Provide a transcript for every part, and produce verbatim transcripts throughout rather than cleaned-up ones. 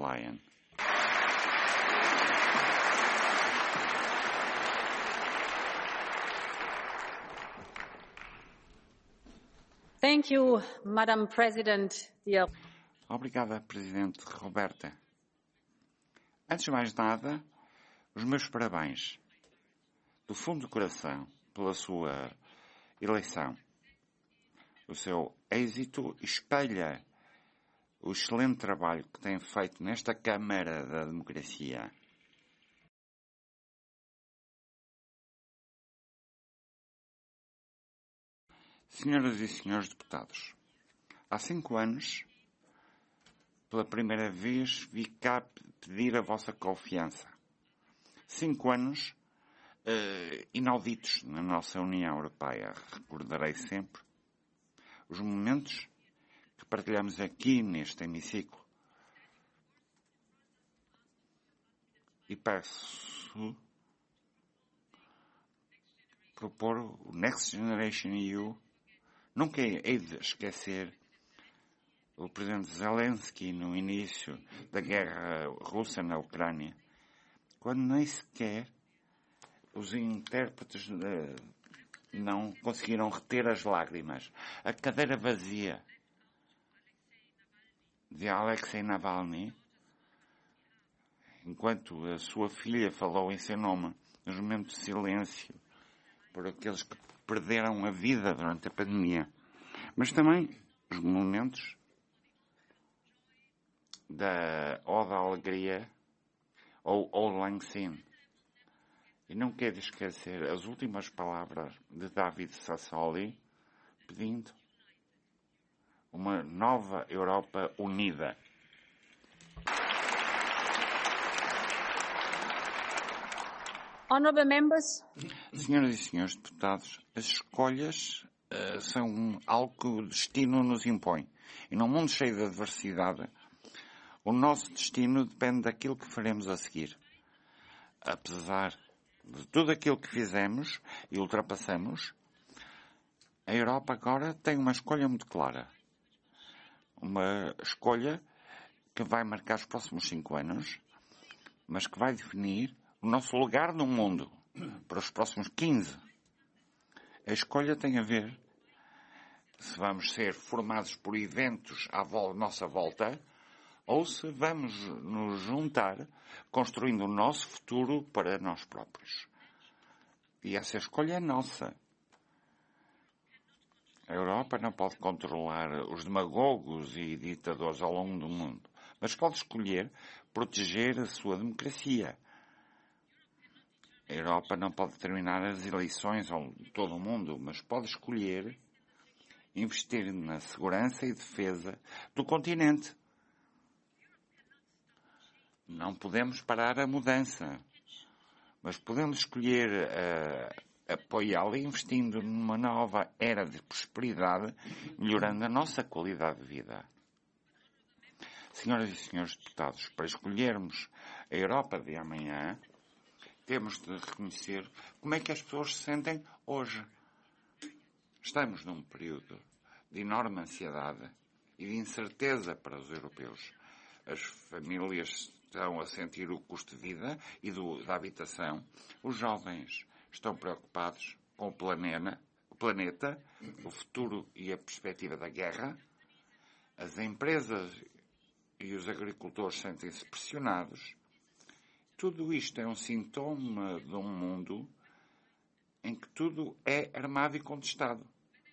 Leyen. Thank you, Madam President. Dear... Obrigada, Presidente Roberta. Antes de mais nada, os meus parabéns, do fundo do coração, pela sua eleição. O seu êxito espelha o excelente trabalho que tem feito nesta Câmara da Democracia. Senhoras e senhores deputados, há cinco anos, pela primeira vez, vi cá pedir a vossa confiança. Cinco anos uh, inauditos na nossa União Europeia. Recordarei sempre os momentos que partilhamos aqui neste hemiciclo. E peço propor o Next Generation E U. Nunca hei de esquecer o presidente Zelensky no início da guerra russa na Ucrânia, quando nem sequer os intérpretes uh, não conseguiram reter as lágrimas. A cadeira vazia de Alexei Navalny, enquanto a sua filha falou em seu nome, nos momentos de silêncio, por aqueles que perderam a vida durante a pandemia. Mas também os momentos da Ode à Alegria ou Auld Lang Syne. E não quero esquecer as últimas palavras de David Sassoli, pedindo uma nova Europa unida. Honourable members. Senhoras e senhores deputados, as escolhas uh, são algo que o destino nos impõe. E num mundo cheio de adversidade, o nosso destino depende daquilo que faremos a seguir. Apesar de tudo aquilo que fizemos e ultrapassamos, a Europa agora tem uma escolha muito clara. Uma escolha que vai marcar os próximos cinco anos, mas que vai definir o nosso lugar no mundo para os próximos quinze. A escolha tem a ver se vamos ser formados por eventos à nossa volta ou se vamos nos juntar construindo o nosso futuro para nós próprios. E essa escolha é nossa. A Europa não pode controlar os demagogos e ditadores ao longo do mundo, mas pode escolher proteger a sua democracia. A Europa não pode determinar as eleições em todo o mundo, mas pode escolher investir na segurança e defesa do continente. Não podemos parar a mudança, mas podemos escolher uh, apoiá-la investindo numa nova era de prosperidade, melhorando a nossa qualidade de vida. Senhoras e senhores deputados, para escolhermos a Europa de amanhã, temos de reconhecer como é que as pessoas se sentem hoje. Estamos num período de enorme ansiedade e de incerteza para os europeus. As famílias estão a sentir o custo de vida e do, da habitação. Os jovens estão preocupados com o planeta, o planeta, o futuro e a perspectiva da guerra. As empresas e os agricultores sentem-se pressionados. Tudo isto é um sintoma de um mundo em que tudo é armado e contestado.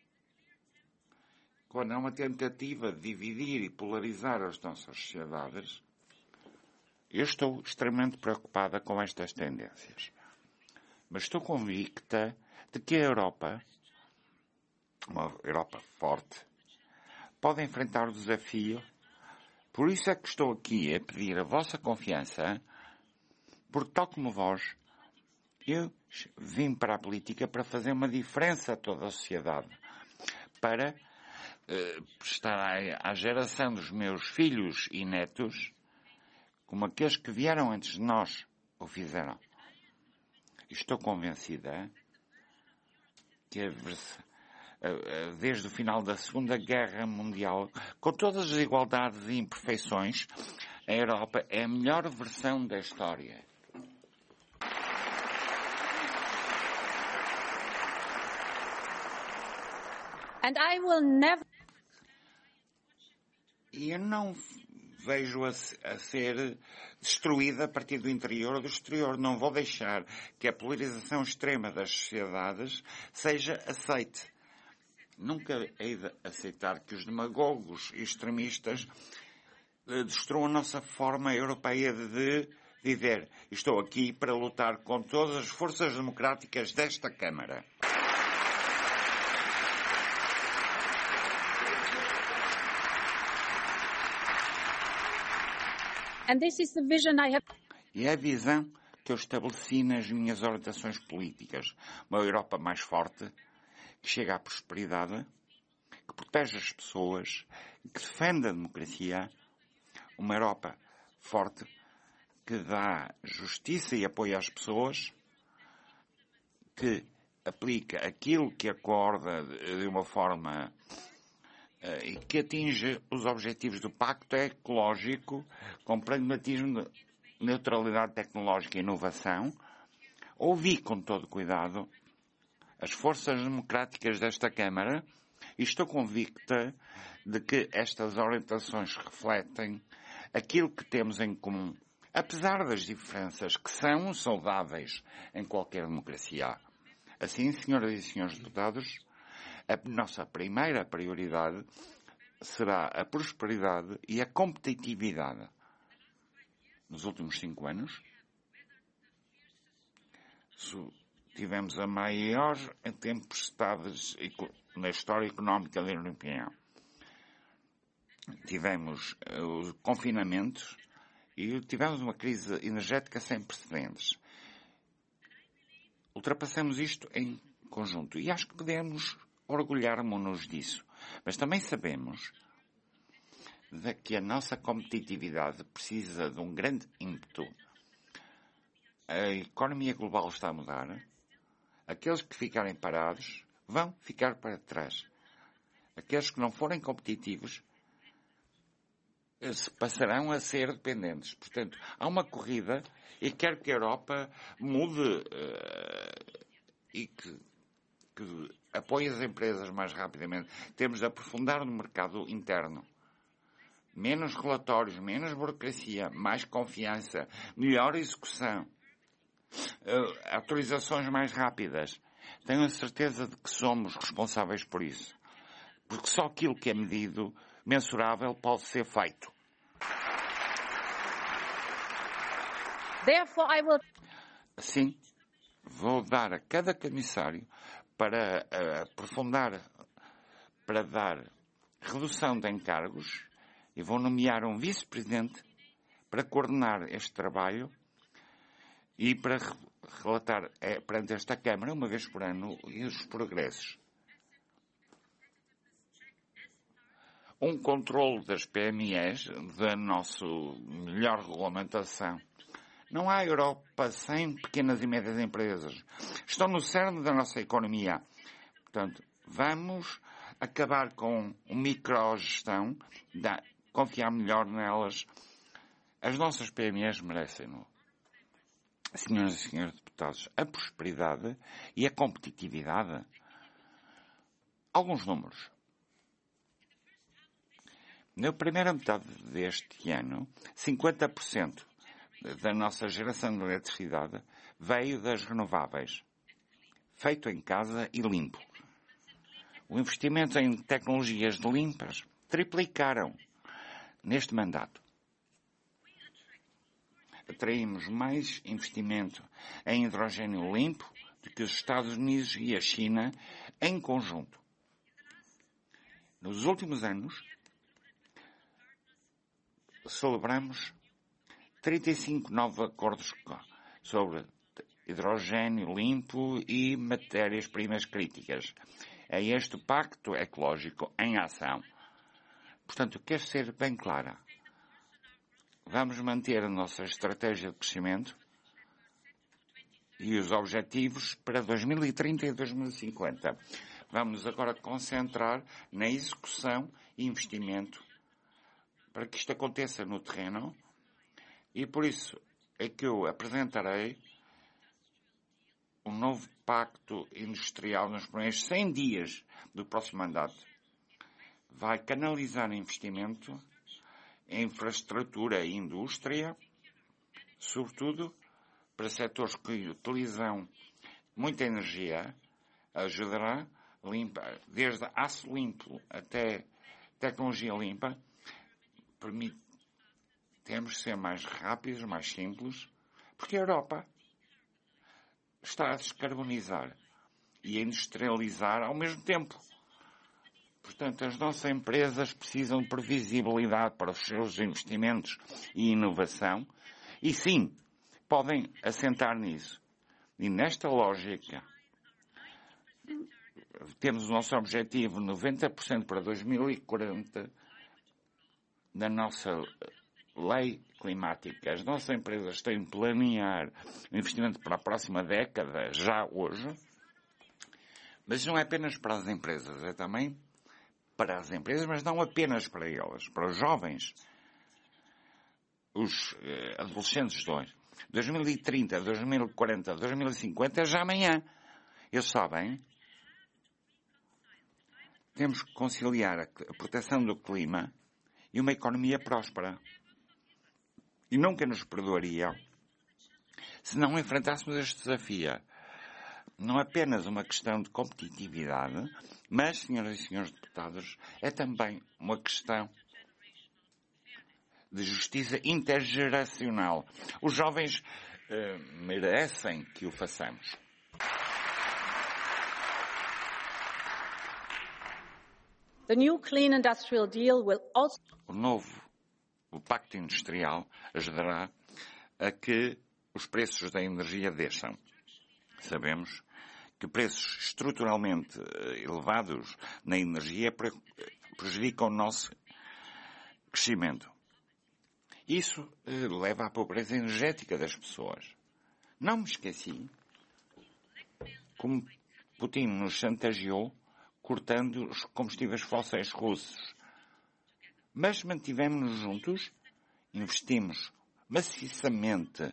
Quando há uma tentativa de dividir e polarizar as nossas sociedades, eu estou extremamente preocupada com estas tendências. Mas estou convicta de que a Europa, uma Europa forte, pode enfrentar o desafio. Por isso é que estou aqui a pedir a vossa confiança, porque tal como vós, eu vim para a política para fazer uma diferença a toda a sociedade, para uh, prestar à, à geração dos meus filhos e netos, como aqueles que vieram antes de nós o fizeram. Estou convencida que a, a, a, desde o final da Segunda Guerra Mundial, com todas as desigualdades e imperfeições, A Europa é a melhor versão da história. And I will never... E eu não vejo-a a ser destruída a partir do interior ou do exterior. Não vou deixar que a polarização extrema das sociedades seja aceite. Nunca hei de aceitar que os demagogos e extremistas destruam a nossa forma europeia de viver. Estou aqui para lutar com todas as forças democráticas desta Câmara. And this is the vision I have... E é a visão que eu estabeleci nas minhas orientações políticas. Uma Europa mais forte, que chega à prosperidade, que protege as pessoas, que defende a democracia. Uma Europa forte, que dá justiça e apoio às pessoas, que aplica aquilo que acorda de uma forma uh, e que atinge os objetivos do Pacto Ecológico com pragmatismo, de neutralidade tecnológica e inovação. Ouvi com todo cuidado as forças democráticas desta Câmara e estou convicta de que estas orientações refletem aquilo que temos em comum, apesar das diferenças que são saudáveis em qualquer democracia. Assim, senhoras e senhores deputados, a nossa primeira prioridade será a prosperidade e a competitividade. Nos últimos cinco anos, tivemos a maior tempestade na história económica da União Europeia. Tivemos os confinamentos e tivemos uma crise energética sem precedentes. Ultrapassamos isto em conjunto e acho que podemos orgulharmos-nos disso. Mas também sabemos de que a nossa competitividade precisa de um grande ímpeto. A economia global está a mudar. Aqueles que ficarem parados vão ficar para trás. Aqueles que não forem competitivos se passarão a ser dependentes. Portanto, há uma corrida e quero que a Europa mude uh, e que, que apoie as empresas mais rapidamente. Temos de aprofundar no mercado interno. Menos relatórios, menos burocracia, mais confiança, melhor execução, uh, autorizações mais rápidas. Tenho a certeza de que somos responsáveis por isso. Porque só aquilo que é medido, mensurável, pode ser feito. Therefore, I will... Assim, vou dar a cada comissário para uh, aprofundar, para dar redução de encargos e vou nomear um vice-presidente para coordenar este trabalho e para relatar é, perante esta Câmara, uma vez por ano, os progressos. Um controle das P M Es, da nossa melhor regulamentação. Não há Europa sem pequenas e médias empresas. Estão no cerne da nossa economia. Portanto, vamos acabar com a microgestão, confiar melhor nelas. As nossas P M Es merecem-no. Senhoras e senhores deputados, a prosperidade e a competitividade. Alguns números. Na primeira metade deste ano, cinquenta por cento da nossa geração de eletricidade veio das renováveis, feito em casa e limpo. O investimento em tecnologias de limpas triplicaram neste mandato. Atraímos mais investimento em hidrogênio limpo do que os Estados Unidos e a China em conjunto. Nos últimos anos, celebramos trinta e cinco novos acordos sobre hidrogênio limpo e matérias-primas críticas. É este o Pacto Ecológico em ação. Portanto, quero ser bem clara. Vamos manter a nossa estratégia de crescimento e os objetivos para dois mil e trinta e dois mil e cinquenta. Vamos agora concentrar na execução e investimento para que isto aconteça no terreno E por isso é que eu apresentarei um novo pacto industrial nos primeiros cem dias do próximo mandato. Vai canalizar investimento em infraestrutura e indústria, sobretudo para setores que utilizam muita energia, ajudará a limpar, desde aço limpo até tecnologia limpa, permite temos ser mais rápidos, mais simples, porque a Europa está a descarbonizar e a industrializar ao mesmo tempo. Portanto, as nossas empresas precisam de previsibilidade para os seus investimentos e inovação e, sim, podem assentar nisso. E nesta lógica, temos o nosso objetivo noventa por cento para dois mil e quarenta da nossa lei climática. As nossas empresas têm de planear o investimento para a próxima década, já hoje, mas não é apenas para as empresas, é também para as empresas, mas não apenas para elas, para os jovens, os eh, adolescentes de hoje. dois mil e trinta, dois mil e quarenta, dois mil e cinquenta é já amanhã. Eles sabem, temos que conciliar a proteção do clima e uma economia próspera. E nunca nos perdoariam se não enfrentássemos este desafio. Não é apenas uma questão de competitividade, mas, senhoras e senhores deputados, é também uma questão de justiça intergeracional. Os jovens eh, merecem que o façamos. The new Clean Industrial Deal will also... O novo o Pacto Industrial ajudará a que os preços da energia desçam. Sabemos que preços estruturalmente elevados na energia prejudicam o nosso crescimento. Isso eh, leva à pobreza energética das pessoas. Não me esqueci como Putin nos chantageou cortando os combustíveis fósseis russos. Mas mantivemos-nos juntos, investimos maciçamente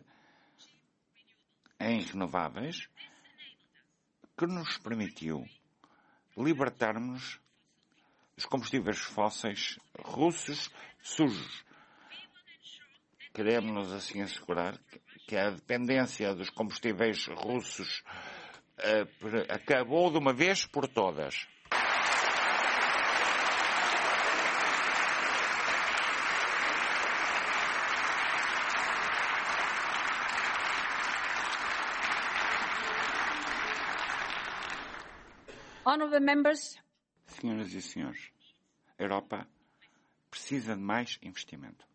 em renováveis, que nos permitiu libertarmos dos combustíveis fósseis russos sujos. Queremos assim assegurar que a dependência dos combustíveis russos uh, acabou de uma vez por todas. Honourable members. Senhoras e senhores, a Europa precisa de mais investimento.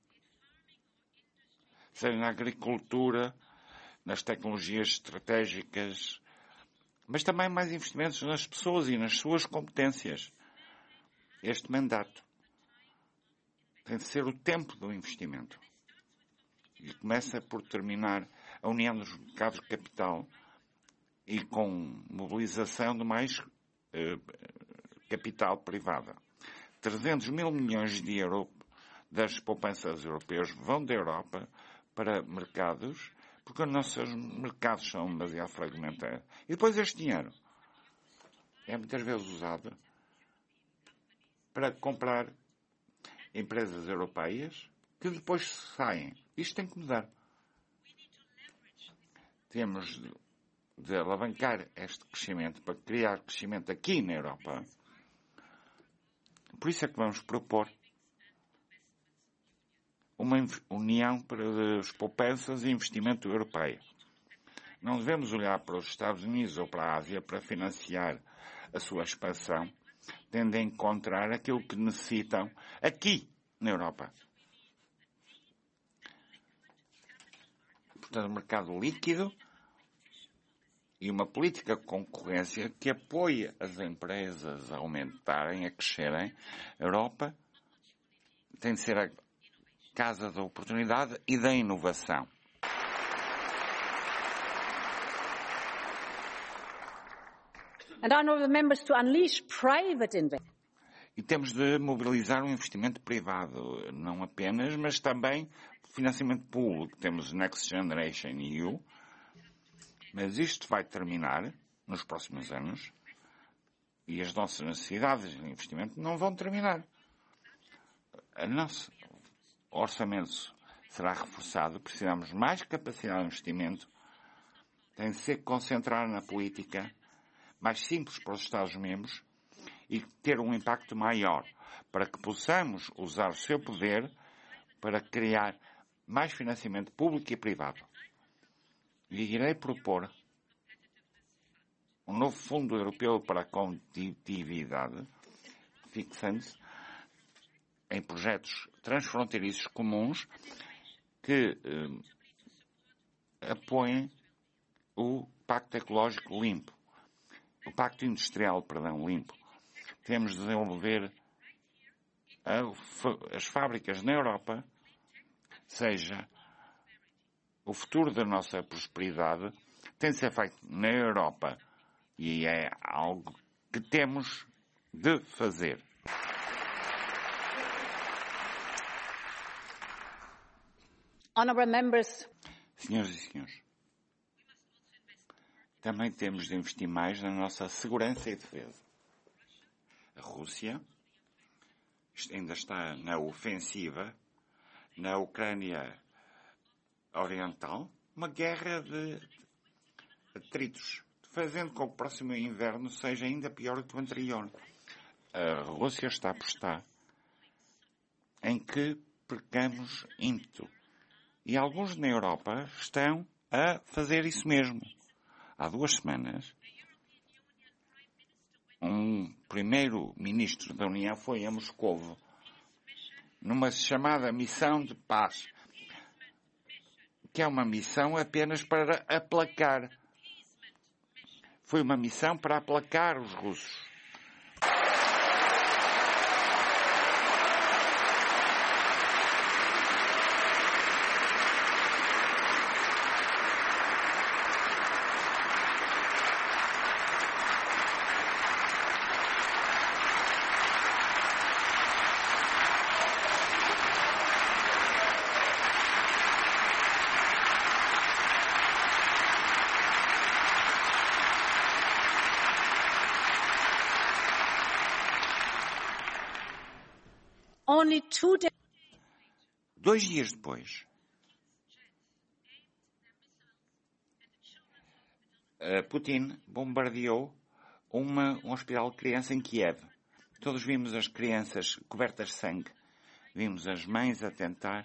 Seja na agricultura, nas tecnologias estratégicas, mas também mais investimentos nas pessoas e nas suas competências. Este mandato tem de ser o tempo do investimento. E começa por terminar a união dos mercados de capital e com mobilização de mais eh, capital privada. trezentos mil milhões de euros das poupanças europeias vão da Europa para mercados, porque os nossos mercados são demasiado fragmentados. E depois este dinheiro é muitas vezes usado para comprar empresas europeias que depois saem. Isto tem que mudar. Temos de, de alavancar este crescimento para criar crescimento aqui na Europa. Por isso é que vamos propor uma união para as poupanças e investimento europeia. Não devemos olhar para os Estados Unidos ou para a Ásia para financiar a sua expansão, tendo a encontrar aquilo que necessitam aqui na Europa. Portanto, um mercado líquido e uma política de concorrência que apoie as empresas a aumentarem, a crescerem. A Europa tem de ser a casa da oportunidade e da inovação. And honourable members, to unleash private investment. E temos de mobilizar um investimento privado, não apenas, mas também financiamento público. Temos o Next Generation E U, mas isto vai terminar nos próximos anos e as nossas necessidades de investimento não vão terminar. O nosso orçamento será reforçado, precisamos de mais capacidade de investimento, tem de ser concentrado na política, mais simples para os Estados-membros e ter um impacto maior, para que possamos usar o seu poder para criar mais financiamento público e privado. E irei propor um novo Fundo Europeu para a Competitividade, fixando-se em projetos transfronteiriços comuns que eh, apoiem o Pacto Ecológico Limpo, o Pacto Industrial, perdão, Limpo. Temos de desenvolver a, as fábricas na Europa, seja o futuro da nossa prosperidade, tem de ser feito na Europa e é algo que temos de fazer. Honourable members. Senhoras e senhores, também temos de investir mais na nossa segurança e defesa. A Rússia ainda está na ofensiva na Ucrânia Oriental, uma guerra de atritos, fazendo com que o próximo inverno seja ainda pior do que o anterior. A Rússia está a apostar em que percamos ímpeto. E alguns na Europa estão a fazer isso mesmo. Há duas semanas, um primeiro-ministro da União foi a Moscovo, numa chamada missão de paz, que é uma missão apenas para aplacar. Foi uma missão para aplacar os russos. Only two days. Dois dias depois, Putin bombardeou uma, um hospital de criança em Kiev. Todos vimos as crianças cobertas de sangue. Vimos as mães a tentar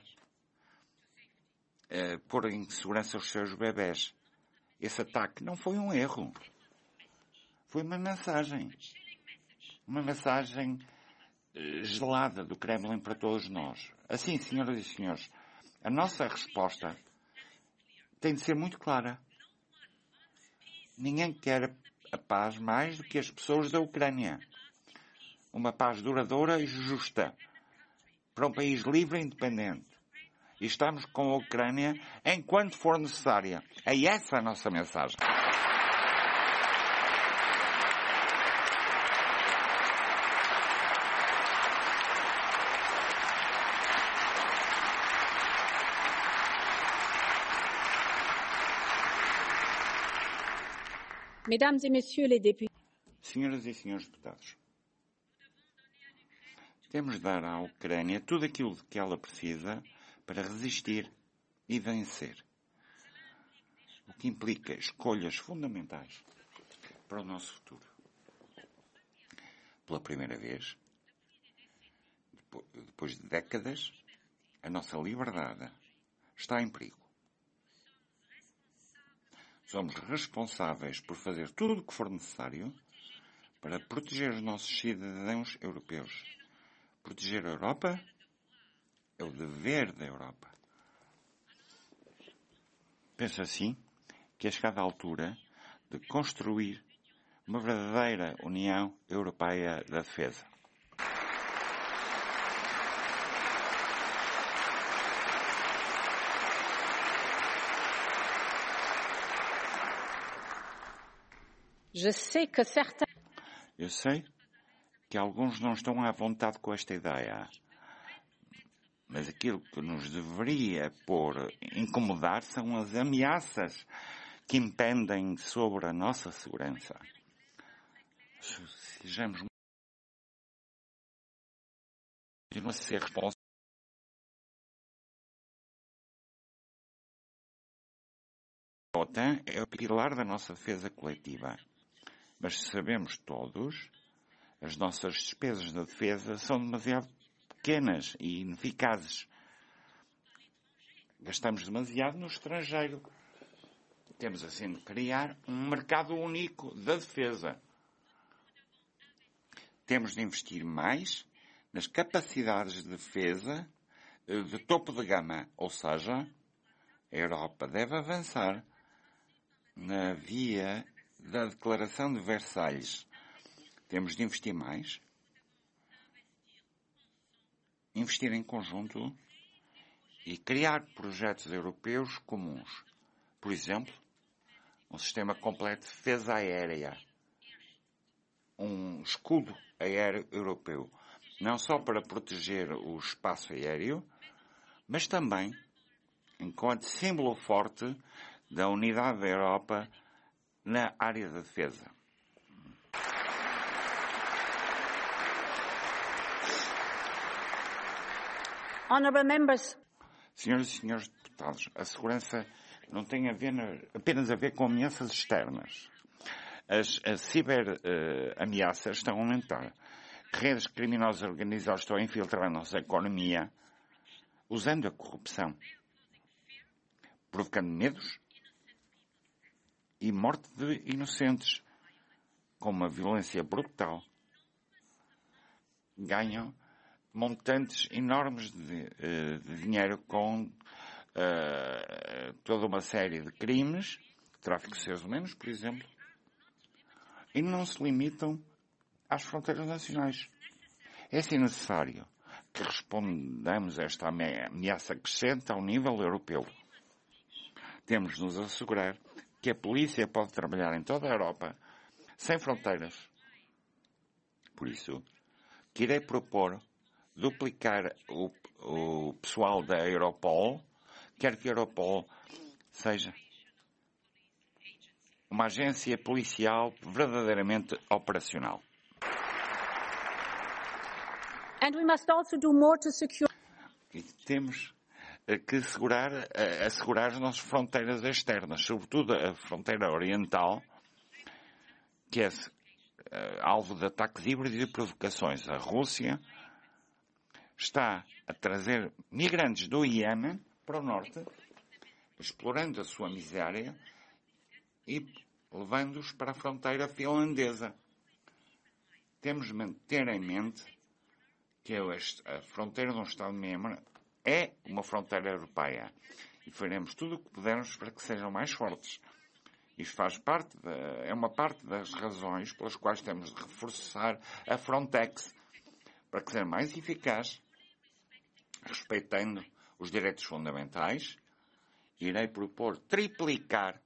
uh, pôr em segurança os seus bebés. Esse ataque não foi um erro. Foi uma mensagem. Uma mensagem gelada do Kremlin para todos nós. Assim, senhoras e senhores, a nossa resposta tem de ser muito clara. Ninguém quer a paz mais do que as pessoas da Ucrânia. Uma paz duradoura e justa para um país livre e independente. E estamos com a Ucrânia enquanto for necessária. É essa a nossa mensagem. Mesdames et messieurs les députés. Senhoras e senhores deputados, temos de dar à Ucrânia tudo aquilo que ela precisa para resistir e vencer. O que implica escolhas fundamentais para o nosso futuro. Pela primeira vez, depois de décadas, a nossa liberdade está em perigo. Somos responsáveis por fazer tudo o que for necessário para proteger os nossos cidadãos europeus. Proteger a Europa é o dever da Europa. Penso assim que é chegada a altura de construir uma verdadeira União Europeia da Defesa. Je sais que certains Eu sei que alguns não estão à vontade com esta ideia. Mas aquilo que nos deveria pôr, incomodar, são as ameaças que impendem sobre a nossa segurança. Sejamos continua a ser responsável. A OTAN é o pilar da nossa defesa coletiva. Mas sabemos todos, as nossas despesas na defesa são demasiado pequenas e ineficazes. Gastamos demasiado no estrangeiro. Temos assim de criar um mercado único da defesa. Temos de investir mais nas capacidades de defesa de topo de gama, ou seja, a Europa deve avançar na via da Declaração de Versalhes. Temos de investir mais, investir em conjunto e criar projetos europeus comuns. Por exemplo, um sistema completo de defesa aérea, um escudo aéreo europeu, não só para proteger o espaço aéreo, mas também enquanto símbolo forte da unidade da Europa na área da defesa. Honourable members. Senhoras e senhores deputados, a segurança não tem a ver, apenas a ver com ameaças externas. As, as ciber-ameaças uh, estão a aumentar. Redes criminosas organizadas estão a infiltrar a nossa economia usando a corrupção, provocando medos e morte de inocentes, com uma violência brutal. Ganham montantes enormes de, de dinheiro com uh, toda uma série de crimes, tráfico de seres humanos, por exemplo, e não se limitam às fronteiras nacionais. É assim necessário que respondamos a esta ameaça crescente ao nível europeu. Temos de nos assegurar que a polícia pode trabalhar em toda a Europa sem fronteiras. Por isso, que irei propor duplicar o, o pessoal da Europol, quer que a Europol seja uma agência policial verdadeiramente operacional. And we must also do more to secure. E temos que segurar, assegurar as nossas fronteiras externas, sobretudo a fronteira oriental, que é alvo de ataques híbridos e provocações. A Rússia está a trazer migrantes do Iêmen para o norte, explorando a sua miséria e levando-os para a fronteira finlandesa. Temos de manter em mente que a fronteira de um Estado-membro é uma fronteira europeia e faremos tudo o que pudermos para que sejam mais fortes. Isto faz parte, de, é uma parte das razões pelas quais temos de reforçar a Frontex para que seja mais eficaz, respeitando os direitos fundamentais. Irei propor triplicar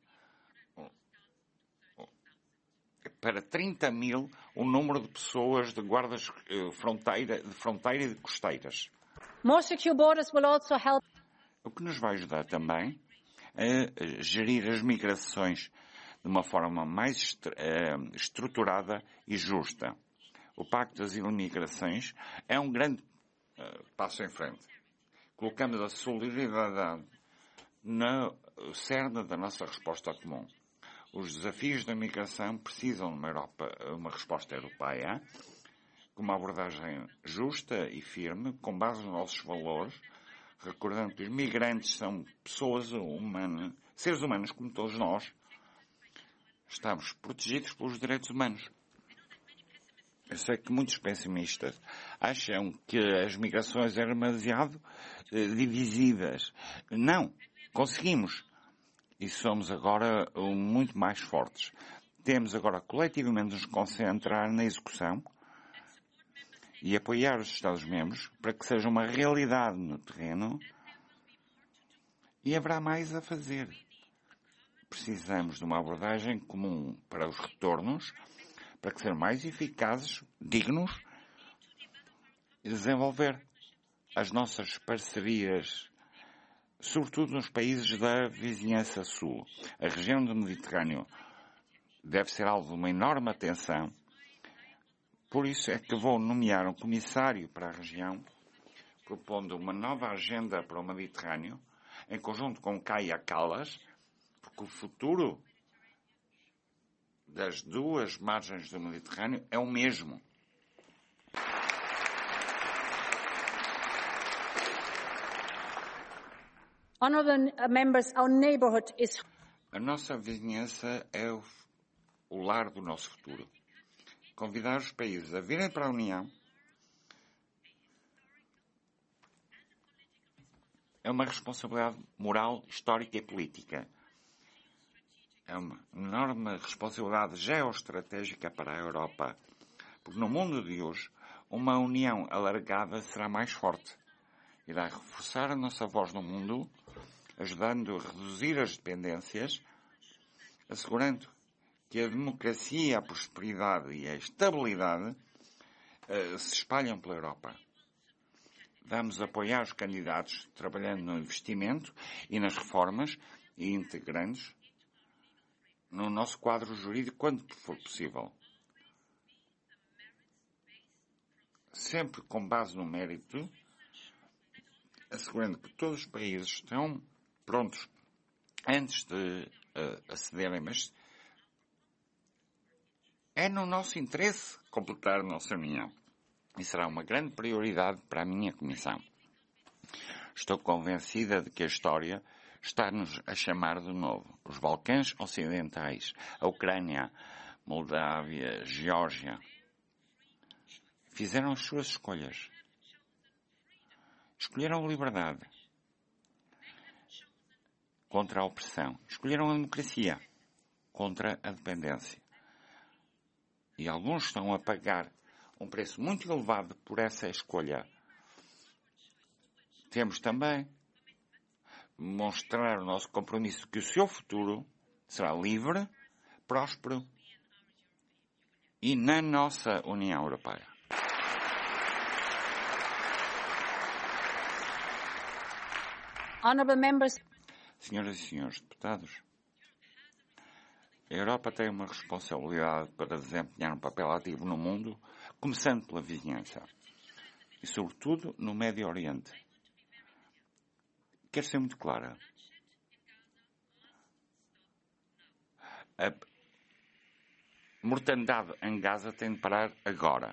para trinta mil o número de pessoas de guardas de fronteira, de fronteira e de costeiras. More secure borders will also help. O que nos vai ajudar também a gerir as migrações de uma forma mais estruturada e justa. O Pacto das Imigrações é um grande uh, passo em frente. Colocamos a solidariedade no cerne da nossa resposta comum. Os desafios da migração precisam de uma, Europa, uma resposta europeia, com uma abordagem justa e firme, com base nos nossos valores, recordando que os migrantes são pessoas humanas, seres humanos como todos nós. Estamos protegidos pelos direitos humanos. Eu sei que muitos pessimistas acham que as migrações eram demasiado eh, divisivas. Não, conseguimos. E somos agora uh, muito mais fortes. Temos agora coletivamente de nos concentrar na execução e apoiar os Estados-membros para que seja uma realidade no terreno e haverá mais a fazer. Precisamos de uma abordagem comum para os retornos, para que sejam mais eficazes, dignos e desenvolver as nossas parcerias, sobretudo nos países da vizinhança sul. A região do Mediterrâneo deve ser alvo de uma enorme atenção. Por isso é que vou nomear um comissário para a região, propondo uma nova agenda para o Mediterrâneo, em conjunto com Kaja Kallas, porque o futuro das duas margens do Mediterrâneo é o mesmo. Honourable members, our neighbourhood is... A nossa vizinhança é o, o lar do nosso futuro. Convidar os países a virem para a União é uma responsabilidade moral, histórica e política. É uma enorme responsabilidade geoestratégica para a Europa, porque no mundo de hoje, uma união alargada será mais forte. Irá reforçar a nossa voz no mundo, ajudando a reduzir as dependências, assegurando que a democracia, a prosperidade e a estabilidade uh, se espalham pela Europa. Vamos apoiar os candidatos trabalhando no investimento e nas reformas e integrando no nosso quadro jurídico quando for possível. Sempre com base no mérito, assegurando que todos os países estão prontos antes de uh, acederem, mas é no nosso interesse completar a nossa união. E será uma grande prioridade para a minha comissão. Estou convencida de que a história está-nos a chamar de novo. Os Balcãs Ocidentais, a Ucrânia, Moldávia, Geórgia, fizeram as suas escolhas. Escolheram a liberdade contra a opressão. Escolheram a democracia contra a dependência. E alguns estão a pagar um preço muito elevado por essa escolha. Temos também mostrar o nosso compromisso que o seu futuro será livre, próspero e na nossa União Europeia. Honourable members, Senhoras e senhores deputados, a Europa tem uma responsabilidade para desempenhar um papel ativo no mundo, começando pela vizinhança e, sobretudo, no Médio Oriente. Quero ser muito clara. A mortandade em Gaza tem de parar agora.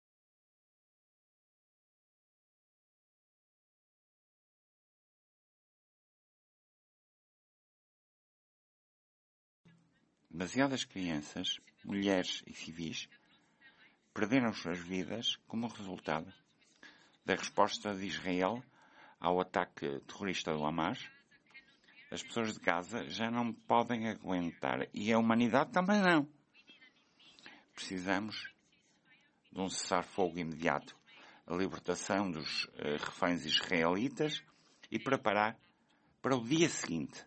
Demasiadas crianças, mulheres e civis perderam suas vidas como resultado da resposta de Israel ao ataque terrorista do Hamas. As pessoas de Gaza já não podem aguentar e a humanidade também não. Precisamos de um cessar-fogo imediato, a libertação dos uh, reféns israelitas e preparar para o dia seguinte.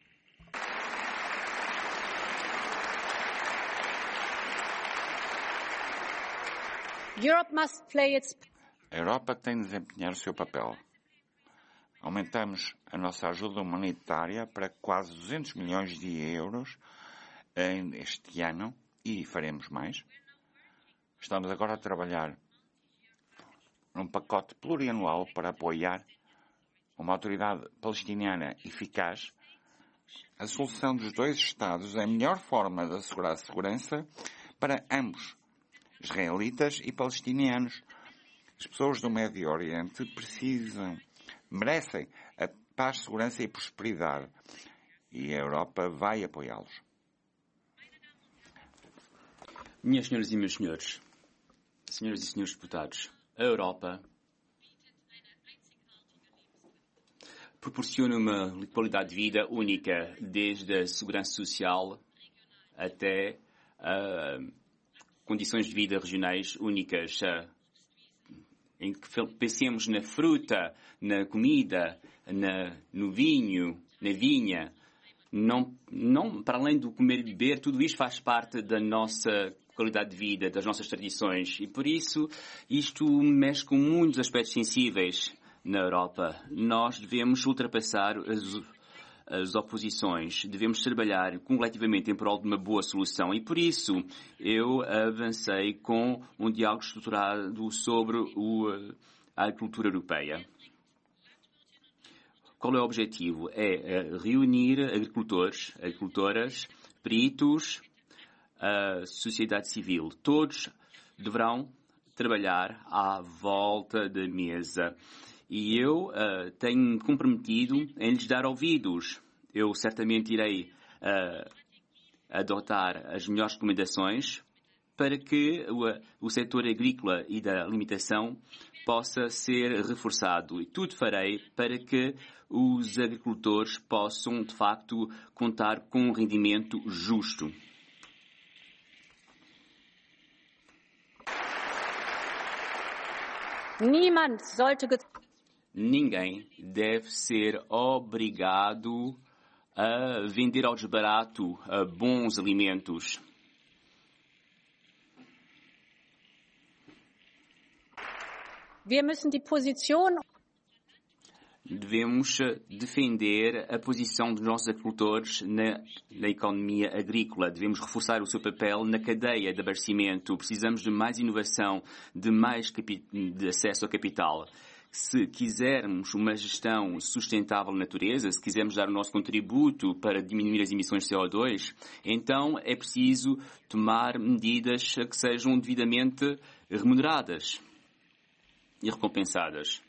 Europe must play its... A Europa tem de desempenhar o seu papel. Aumentamos a nossa ajuda humanitária para quase duzentos milhões de euros este ano e faremos mais. Estamos agora a trabalhar num pacote plurianual para apoiar uma autoridade palestiniana eficaz. A solução dos dois Estados é a melhor forma de assegurar a segurança para ambos, israelitas e palestinianos. As pessoas do Médio Oriente precisam, merecem a paz, segurança e prosperidade. E a Europa vai apoiá-los. Minhas senhoras e meus senhores, senhoras e senhores deputados, a Europa proporciona uma qualidade de vida única, desde a segurança social até a condições de vida regionais únicas, em que pensemos na fruta, na comida, na, no vinho, na vinha. Não, não, para além do comer e beber, tudo isto faz parte da nossa qualidade de vida, das nossas tradições. E por isso, isto mexe com muitos aspectos sensíveis na Europa. Nós devemos ultrapassar as, as oposições, devemos trabalhar coletivamente em prol de uma boa solução. E por isso, eu avancei com um diálogo estruturado sobre o, a agricultura europeia. Qual é o objetivo? É reunir agricultores, agricultoras, peritos, a sociedade civil. Todos deverão trabalhar à volta da mesa. E eu uh, tenho comprometido em lhes dar ouvidos. Eu certamente irei uh, adotar as melhores recomendações para que o, o setor agrícola e da alimentação possa ser reforçado. E tudo farei para que os agricultores possam, de facto, contar com um rendimento justo. Niemand sollte Ninguém deve ser obrigado a vender ao desbarato a bons alimentos. Wir müssen die Position Devemos defender a posição dos nossos agricultores na, na economia agrícola. Devemos reforçar o seu papel na cadeia de abastecimento. Precisamos de mais inovação, de mais capi- de acesso ao capital. Se quisermos uma gestão sustentável da natureza, se quisermos dar o nosso contributo para diminuir as emissões de C O dois, então é preciso tomar medidas que sejam devidamente remuneradas e recompensadas.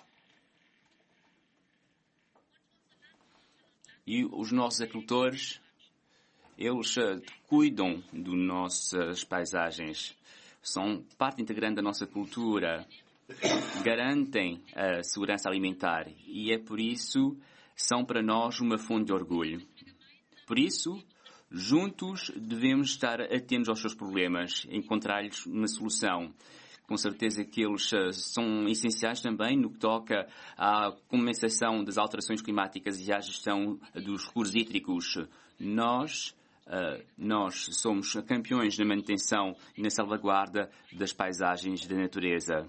E os nossos agricultores, eles uh, cuidam das nossas paisagens, são parte integrante da nossa cultura, garantem a segurança alimentar e é por isso são para nós uma fonte de orgulho. Por isso, juntos devemos estar atentos aos seus problemas, encontrar-lhes uma solução. Com certeza que eles uh, são essenciais também no que toca à compensação das alterações climáticas e à gestão dos recursos hídricos. Nós, uh, nós somos campeões na manutenção e na salvaguarda das paisagens da natureza.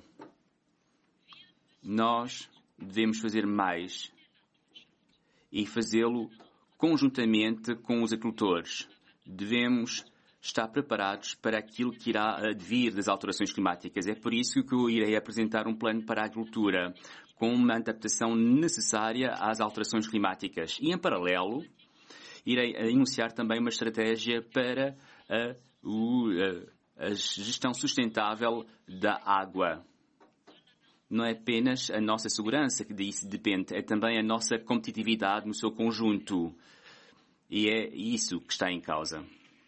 Nós devemos fazer mais e fazê-lo conjuntamente com os agricultores. Devemos estar preparados para aquilo que irá advir das alterações climáticas. É por isso que eu irei apresentar um plano para a agricultura, com uma adaptação necessária às alterações climáticas. E, em paralelo, irei anunciar também uma estratégia para a, o, a, a gestão sustentável da água. Não é apenas a nossa segurança que disso depende, é também a nossa competitividade no seu conjunto. E é isso que está em causa.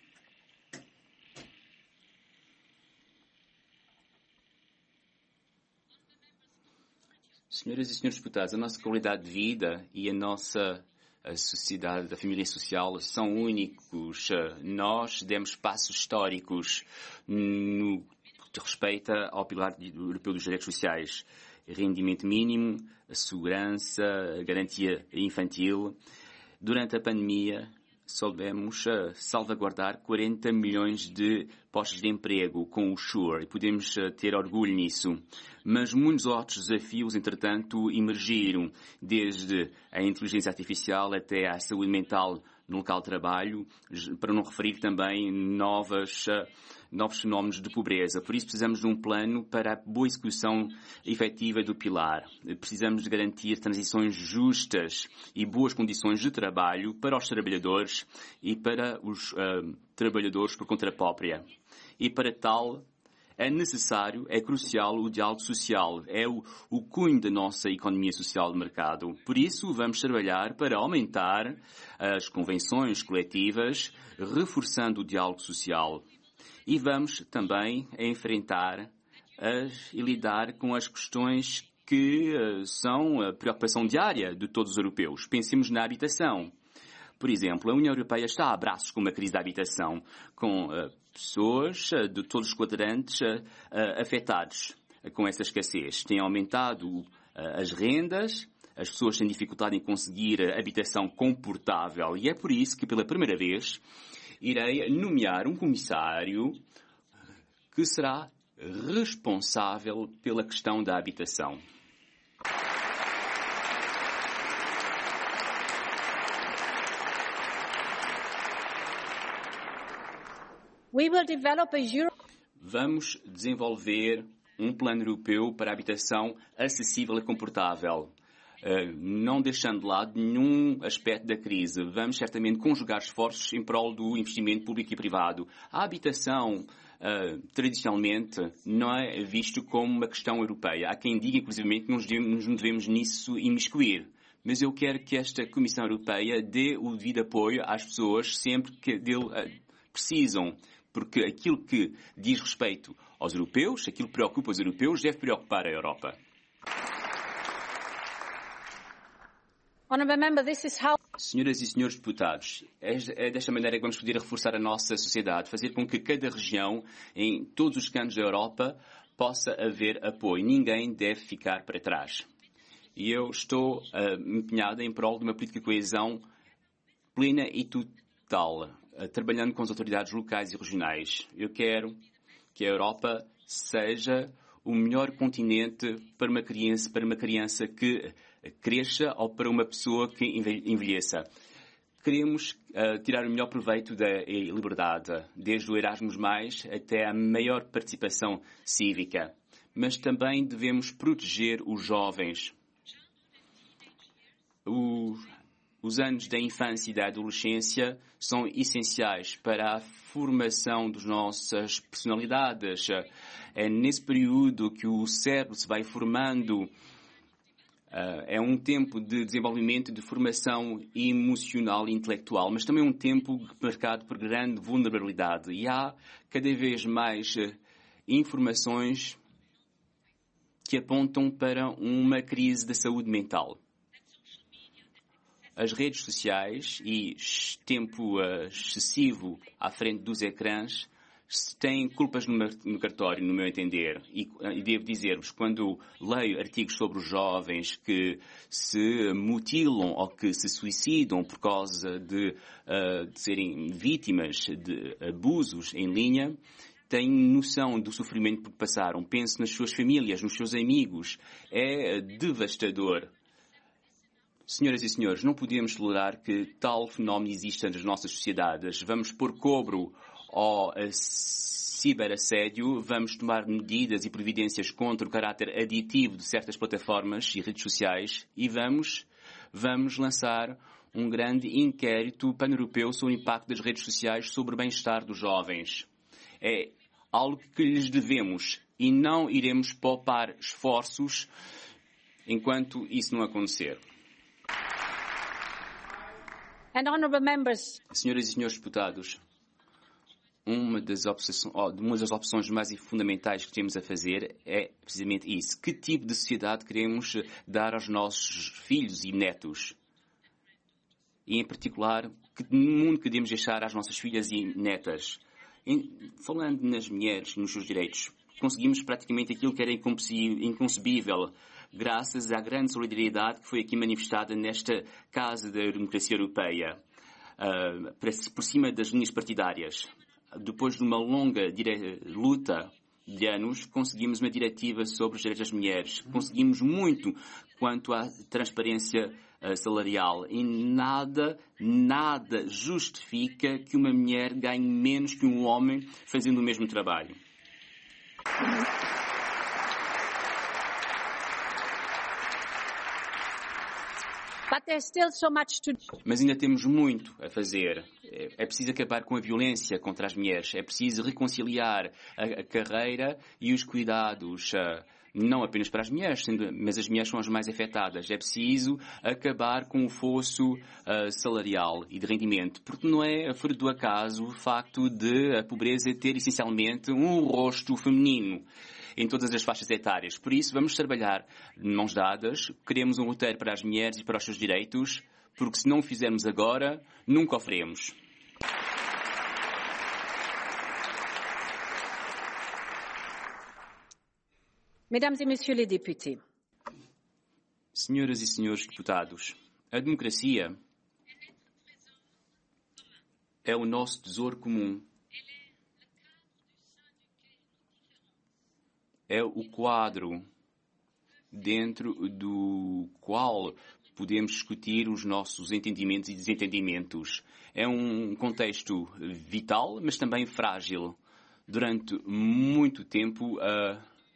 Senhoras e senhores deputados, a nossa qualidade de vida e a nossa a sociedade, a família social são únicos. Nós demos passos históricos no que respeita ao pilar europeu dos direitos sociais. Rendimento mínimo, a segurança, a garantia infantil. Durante a pandemia, soubemos salvaguardar quarenta milhões de postos de emprego com o SURE e podemos ter orgulho nisso. Mas muitos outros desafios, entretanto, emergiram, desde a inteligência artificial até à saúde mental no local de trabalho, para não referir também novas, novos fenómenos de pobreza. Por isso precisamos de um plano para a boa execução efetiva do pilar. Precisamos de garantir transições justas e boas condições de trabalho para os trabalhadores e para os uh, trabalhadores por conta própria. E para tal, é necessário, é crucial o diálogo social, é o, o cunho da nossa economia social de mercado. Por isso, vamos trabalhar para aumentar as convenções coletivas, reforçando o diálogo social. E vamos também enfrentar as, e lidar com as questões que uh, são a preocupação diária de todos os europeus. Pensemos na habitação. Por exemplo, a União Europeia está a braços com uma crise da habitação, com uh, pessoas uh, de todos os quadrantes uh, uh, afetados uh, com essa escassez. Tem aumentado uh, as rendas, as pessoas têm dificuldade em conseguir uh, habitação confortável e é por isso que, pela primeira vez, irei nomear um comissário que será responsável pela questão da habitação. We will develop a Euro- Vamos desenvolver um plano europeu para a habitação acessível e confortável, uh, não deixando de lado nenhum aspecto da crise. Vamos certamente conjugar esforços em prol do investimento público e privado. A habitação, uh, tradicionalmente, não é visto como uma questão europeia. Há quem diga, inclusivamente, que nos não devemos nisso imiscuir. Mas eu quero que esta Comissão Europeia dê o devido apoio às pessoas sempre que dele uh, precisam. Porque aquilo que diz respeito aos europeus, aquilo que preocupa os europeus, deve preocupar a Europa. Honourable Member, this is how... Senhoras e senhores deputados, é desta maneira que vamos poder reforçar a nossa sociedade, fazer com que cada região, em todos os cantos da Europa, possa haver apoio. Ninguém deve ficar para trás. E eu estou uh, empenhado em prol de uma política de coesão plena e total, trabalhando com as autoridades locais e regionais. Eu quero que a Europa seja o melhor continente para uma criança, para uma criança que cresça ou para uma pessoa que envelheça. Queremos uh, tirar o melhor proveito da liberdade, desde o Erasmus mais até a maior participação cívica. Mas também devemos proteger os jovens. O Os anos da infância e da adolescência são essenciais para a formação das nossas personalidades. É nesse período que o cérebro se vai formando. É um tempo de desenvolvimento, de formação emocional e intelectual, mas também um tempo marcado por grande vulnerabilidade. E há cada vez mais informações que apontam para uma crise da saúde mental. As redes sociais e tempo uh, excessivo à frente dos ecrãs têm culpas no, no cartório, no meu entender. E, uh, e devo dizer-vos, quando leio artigos sobre os jovens que se mutilam ou que se suicidam por causa de, uh, de serem vítimas de abusos em linha, tenho noção do sofrimento por que passaram. Penso nas suas famílias, nos seus amigos. É uh, devastador. Senhoras e senhores, não podemos tolerar que tal fenómeno exista nas nossas sociedades. Vamos pôr cobro ao ciberassédio, vamos tomar medidas e providências contra o caráter aditivo de certas plataformas e redes sociais e vamos, vamos lançar um grande inquérito pan-europeu sobre o impacto das redes sociais sobre o bem-estar dos jovens. É algo que lhes devemos e não iremos poupar esforços enquanto isso não acontecer. And honourable members. Senhoras e senhores deputados, uma das, opções, uma das opções mais fundamentais que temos a fazer é precisamente isso. Que tipo de sociedade queremos dar aos nossos filhos e netos? E, em particular, que mundo queremos deixar às nossas filhas e netas? Em, falando nas mulheres e nos seus direitos, conseguimos praticamente aquilo que era inconcebível, graças à grande solidariedade que foi aqui manifestada nesta Casa da Democracia Europeia, uh, por cima das linhas partidárias. Depois de uma longa dire... luta de anos, conseguimos uma diretiva sobre os direitos das mulheres. Conseguimos muito quanto à transparência uh, salarial. E nada, nada justifica que uma mulher ganhe menos que um homem fazendo o mesmo trabalho. But there's still so much to do. Mas ainda temos muito a fazer. É preciso acabar com a violência contra as mulheres. É preciso reconciliar a, a carreira e os cuidados, uh, não apenas para as mulheres, sendo, mas as mulheres são as mais afetadas. É preciso acabar com o fosso uh, salarial e de rendimento, porque não é fruto do acaso o facto de a pobreza ter essencialmente um rosto feminino em todas as faixas etárias. Por isso, vamos trabalhar de mãos dadas, queremos um roteiro para as mulheres e para os seus direitos, porque se não o fizermos agora, nunca o faremos. Mesdames et messieurs les députés. Senhoras e senhores deputados, a democracia é o nosso tesouro comum. é o quadro dentro do qual podemos discutir os nossos entendimentos e desentendimentos. É um contexto vital, mas também frágil. Durante muito tempo, uh,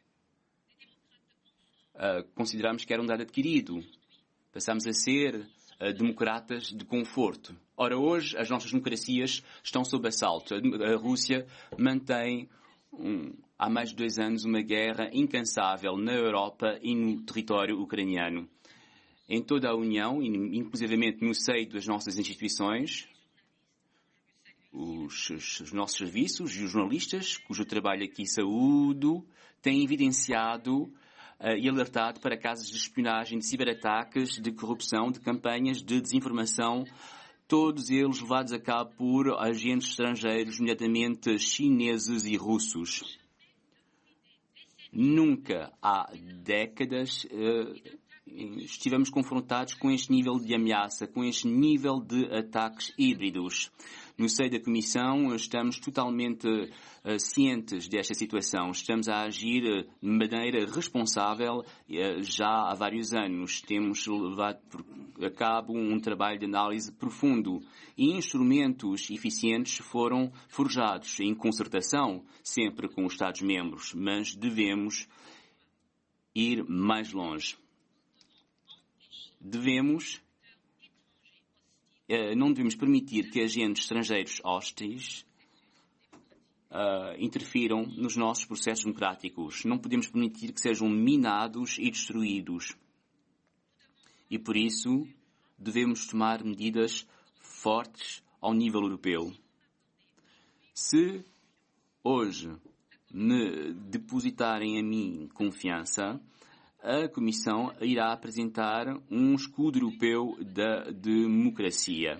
uh, consideramos que era um dado adquirido. Passamos a ser uh, democratas de conforto. Ora, hoje, as nossas democracias estão sob assalto. A, a Rússia mantém, um, há mais de dois anos, uma guerra incansável na Europa e no território ucraniano. Em toda a União, inclusivamente no seio das nossas instituições, os, os nossos serviços e os jornalistas, cujo trabalho aqui saúdo, têm evidenciado uh, e alertado para casos de espionagem, de ciberataques, de corrupção, de campanhas de desinformação, todos eles levados a cabo por agentes estrangeiros, nomeadamente chineses e russos. Nunca há décadas uh, estivemos confrontados com este nível de ameaça, com este nível de ataques híbridos. No seio da Comissão, estamos totalmente uh, cientes desta situação. Estamos a agir uh, de maneira responsável uh, já há vários anos. Temos levado por, a cabo um trabalho de análise profundo e instrumentos eficientes foram forjados em concertação, sempre com os Estados-membros, mas devemos ir mais longe. Devemos Uh, não devemos permitir que agentes estrangeiros hostis uh, interfiram nos nossos processos democráticos. Não podemos permitir que sejam minados e destruídos. E por isso devemos tomar medidas fortes ao nível europeu. Se hoje me depositarem a mim confiança, a Comissão irá apresentar um escudo europeu da democracia.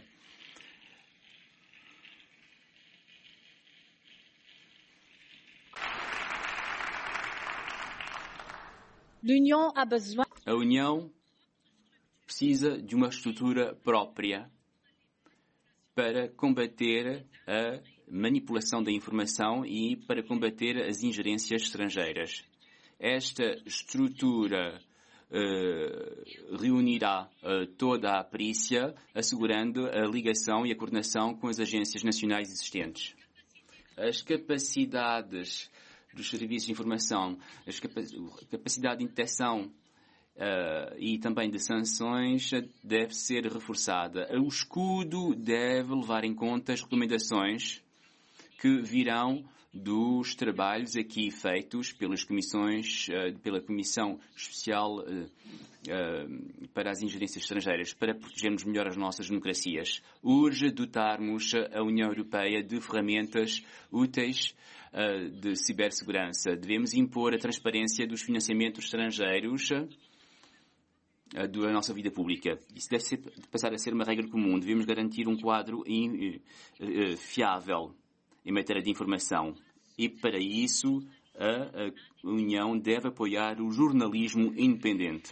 L'Union a besoin... A União precisa de uma estrutura própria para combater a manipulação da informação e para combater as ingerências estrangeiras. Esta estrutura uh, reunirá uh, toda a perícia, assegurando a ligação e a coordenação com as agências nacionais existentes. As capacidades dos serviços de informação, a capacidade de detecção uh, e também de sanções deve ser reforçada. O escudo deve levar em conta as recomendações que virão dos trabalhos aqui feitos pelas comissões, pela Comissão Especial para as Ingerências Estrangeiras, para protegermos melhor as nossas democracias. Urge dotarmos a União Europeia de ferramentas úteis de cibersegurança. Devemos impor a transparência dos financiamentos estrangeiros da nossa vida pública. Isso deve ser, passar a ser uma regra comum. Devemos garantir um quadro fiável em matéria de informação. E, para isso, a, a União deve apoiar o jornalismo independente.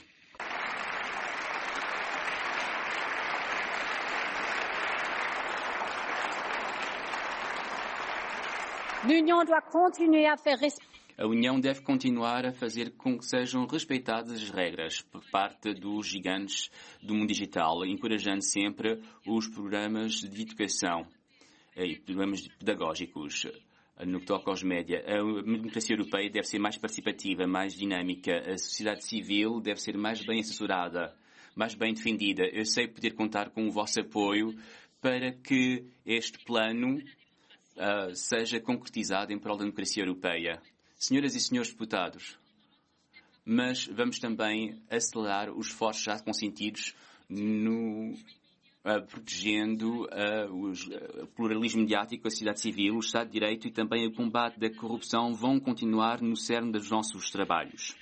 L'Union doit continuer à faire respecter. A União deve continuar a fazer com que sejam respeitadas as regras por parte dos gigantes do mundo digital, encorajando sempre os programas de educação e programas pedagógicos. No que toca aos média, a democracia europeia deve ser mais participativa, mais dinâmica. A sociedade civil deve ser mais bem assessorada, mais bem defendida. Eu sei poder contar com o vosso apoio para que este plano uh, seja concretizado em prol da democracia europeia. Senhoras e senhores deputados, mas vamos também acelerar os esforços já consentidos no Uh, protegendo uh, os, uh, o pluralismo mediático, a sociedade civil, o Estado de Direito e também o combate da corrupção vão continuar no cerne dos nossos trabalhos.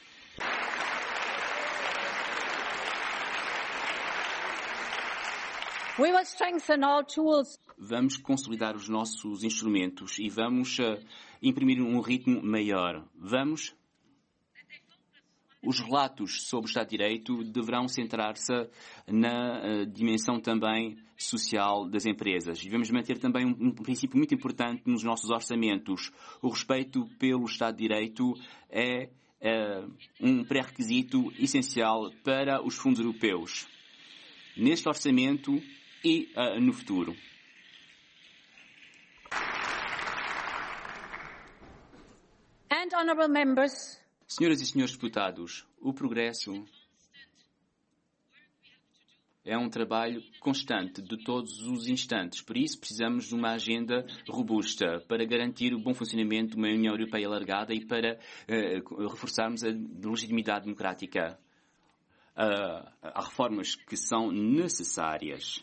We will strengthen our tools. Vamos consolidar os nossos instrumentos e vamos uh, imprimir um ritmo maior. Vamos... Os relatos sobre o Estado de Direito deverão centrar-se na uh, dimensão também social das empresas. Devemos manter também um, um princípio muito importante nos nossos orçamentos. O respeito pelo Estado de Direito é, é um pré-requisito essencial para os fundos europeus, neste orçamento e uh, no futuro. And honourable members, Senhoras e senhores deputados, o progresso é um trabalho constante de todos os instantes. Por isso, precisamos de uma agenda robusta para garantir o bom funcionamento de uma União Europeia alargada e para uh, reforçarmos a legitimidade democrática. Uh, há reformas que são necessárias,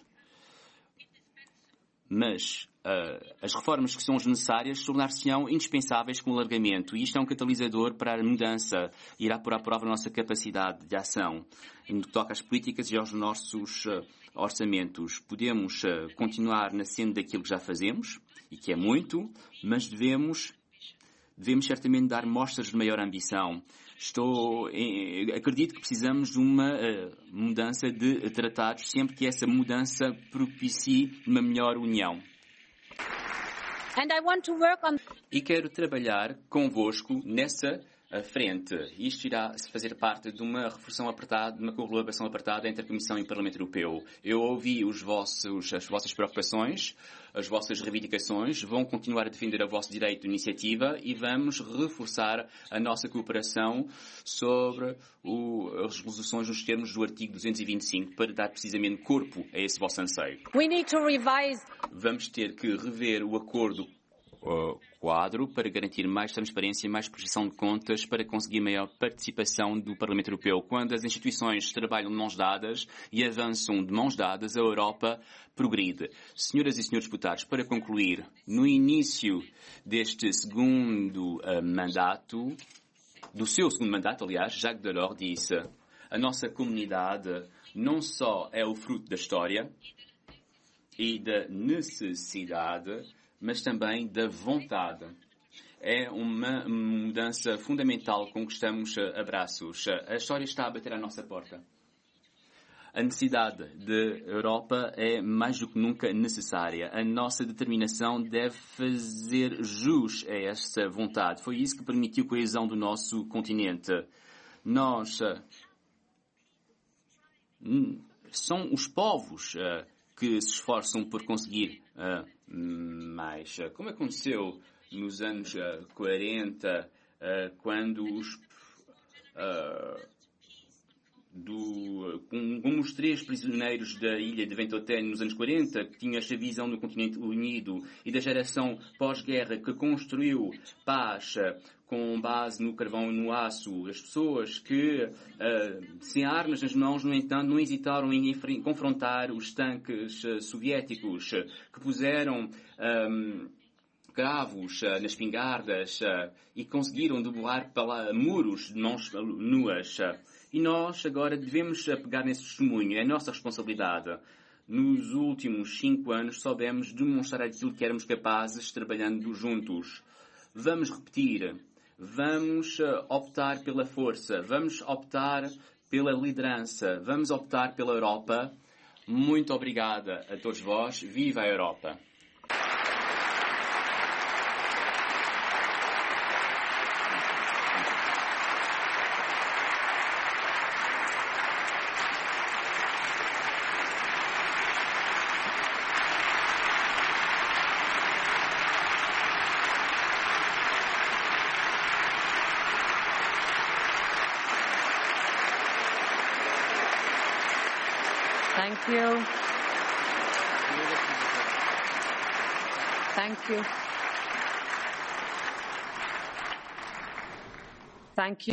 mas uh, as reformas que são necessárias tornar-se-ão indispensáveis com o alargamento. E isto é um catalisador para a mudança. Irá pôr à prova a nossa capacidade de ação no que toca às políticas e aos nossos uh, orçamentos. Podemos uh, continuar na senda daquilo que já fazemos, e que é muito, mas devemos, devemos certamente dar mostras de maior ambição. Estou, acredito que precisamos de uma uh, mudança de tratados, sempre que essa mudança propicie uma melhor união. and I want to work on... E quero trabalhar convosco nessa uh, frente. Isto irá fazer parte de uma reflexão apertada, de uma colaboração apertada entre a Comissão e o Parlamento Europeu. Eu ouvi os vossos, as vossas preocupações, as vossas reivindicações, vão continuar a defender o vosso direito de iniciativa e vamos reforçar a nossa cooperação sobre o, as resoluções nos termos do artigo duzentos e vinte e cinco para dar precisamente corpo a esse vosso anseio. We need to revise... Vamos ter que rever o acordo uh, quadro para garantir mais transparência e mais prestação de contas para conseguir maior participação do Parlamento Europeu. Quando as instituições trabalham de mãos dadas e avançam de mãos dadas, a Europa progride. Senhoras e senhores deputados, para concluir, no início deste segundo uh, mandato, do seu segundo mandato, aliás, Jacques Delors disse: a nossa comunidade não só é o fruto da história e da necessidade, mas também da vontade. É uma mudança fundamental com que estamos a braços. A história está a bater à nossa porta. A necessidade de Europa é mais do que nunca necessária. A nossa determinação deve fazer jus a esta vontade. Foi isso que permitiu a coesão do nosso continente. Nós... São os povos que se esforçam por conseguir mais. Como aconteceu nos anos quarenta, quando os... Do, como os três prisioneiros da ilha de Ventotene nos anos quarenta, que tinham esta visão do continente unido, e da geração pós-guerra que construiu paz com base no carvão e no aço, as pessoas que, uh, sem armas nas mãos, no entanto, não hesitaram em confrontar os tanques uh, soviéticos, que puseram um, cravos uh, nas espingardas uh, e conseguiram debelar muros de mãos nuas. E nós agora devemos pegar nesse testemunho, é a nossa responsabilidade. Nos últimos cinco anos soubemos demonstrar aquilo que éramos capazes trabalhando juntos. Vamos repetir, vamos optar pela força, vamos optar pela liderança, vamos optar pela Europa. Muito obrigada a todos vós, viva a Europa! Thank you. Thank you. Thank you.